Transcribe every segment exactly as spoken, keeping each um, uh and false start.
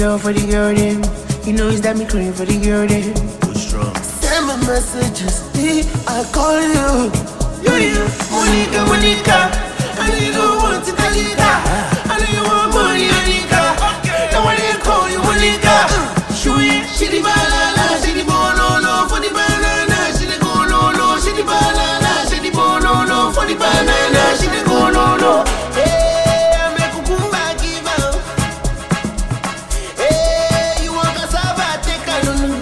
girl, for the girl them. You know it's that me crying for the girl them. Send me messages, me, I call you. You, you, Monica, Monica. I know you don't want to tell you that. I know you want money, Monica. Now I didn't call you, Monica. Show it, she the banana, she the banana for the banana. She the go no no, she the banana, she the banana for the banana. She the go no no. Hey, I make Kukumba give out. Hey, you want cassava, take a no.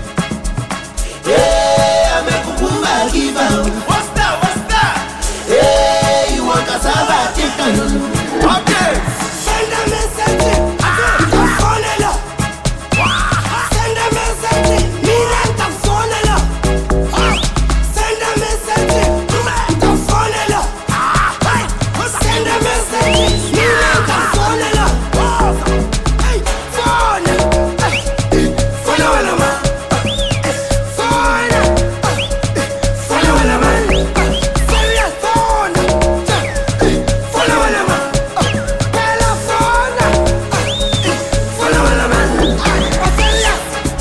Hey, I make Kukumba give out. What's that? What's that? Hey, you want cassava, take a no. Okay. Send a message. I'm falling up. Send a message. Me and I'm falling up. Send a message. I'm falling up. Send a message. Me and I'm falling up. Hey, phone. Follow on a man. Phone. Follow on a man. Serious phone. Follow on a man. Telephone. Follow on a man. Serious.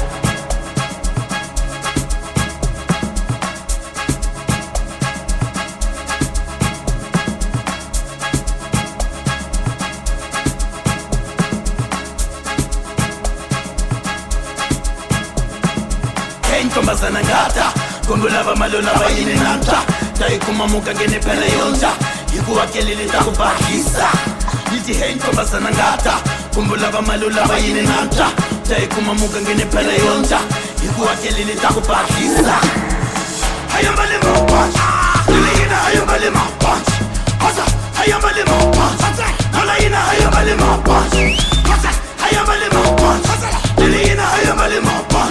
Ntombazana ngata Kongolava malolava yini nanta Taikuma muka ngene pele yonja Ikuwa kelele takubakisa Niti hey ntombazana ngata Kongolava malolava yini nanta Taikuma muka ngene pele yonja Ikuwa kelele takubakisa Hayambale mo punch Nilina hayambale mo punch Asa hayambale mo punch Nalina hayambale mo punch Asa hayambale mo punch Nilina hayambale mo punch